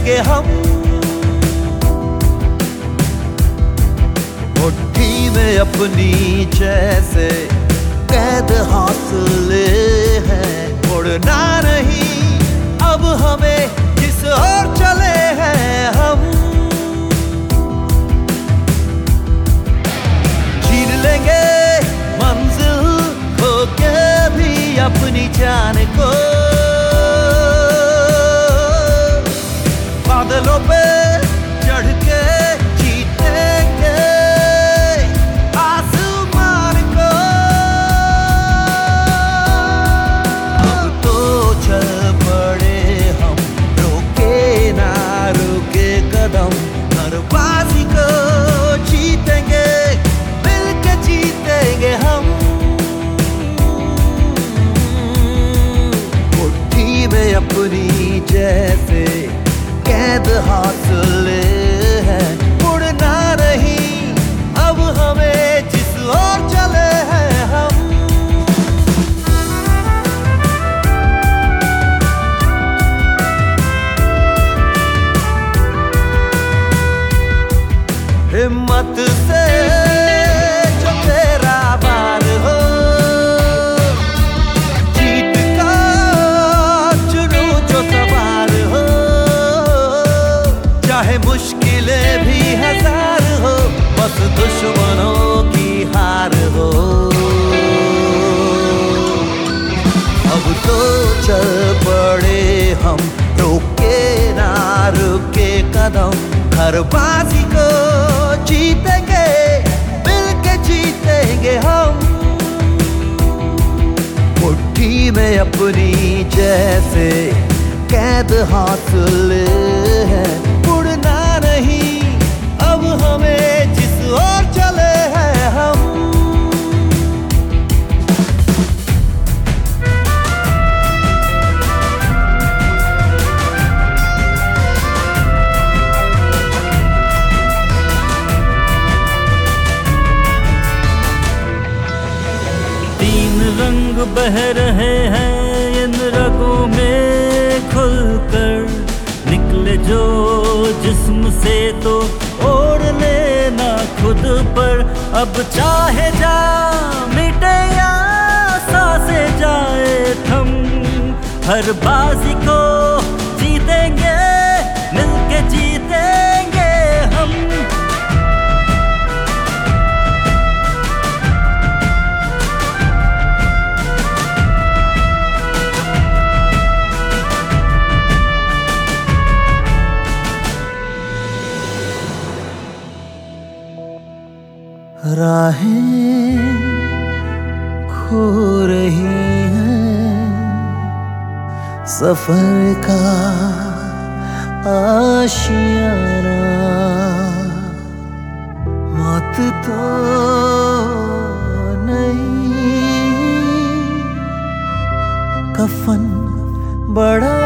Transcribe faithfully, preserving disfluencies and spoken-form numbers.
जीतेंगे हम। मुट्ठी में अपनी जैसे कैद हौसले हैं, उड़ना नहीं अब हमें जिस ओर चले हैं हम। छीन लेंगे मंजिल खो के भी अपनी जान को, बादलों पे चढ़ के जीतेंगे आसमान को। अब तो चल पड़े हम, रोके ना रुके कदम, हर बाजी को जीतेंगे, मिलके जीतेंगे हम। मुट्ठी में अपनी जैसे कैद हौसले हैं, उड़ना नहीं अब हमें जिस ओर चले हैं हम। हिम्मत से जो तेरा वार हो, जीत का चुनो जो सवार हो, चाहे मुश्किलें भी हजार हो, बस दुश्मनों की हार हो। अब तो चल पड़े हम, रोके ना रुके कदम, हर बाजी को जीतेंगे, मिलके जीतेंगे हम। मुट्ठी में अपनी जैसे कैद हौसले हैं, उड़ना नहीं अब हमें जिस ओर चले हैं हम। तीन रंग बह रहे हैं इन रगों में खुलकर, निकले जो जिस्म से तो ओढ़ लेना खुद पर। अब चाहे जा मिटे या सांसे जाए थम, हर बाजी को जीतेंगे, मिलके जीतेंगे हम। राहें खो रही हैं, सफर का आशियाना, मौत तो नहीं, कफन बड़ा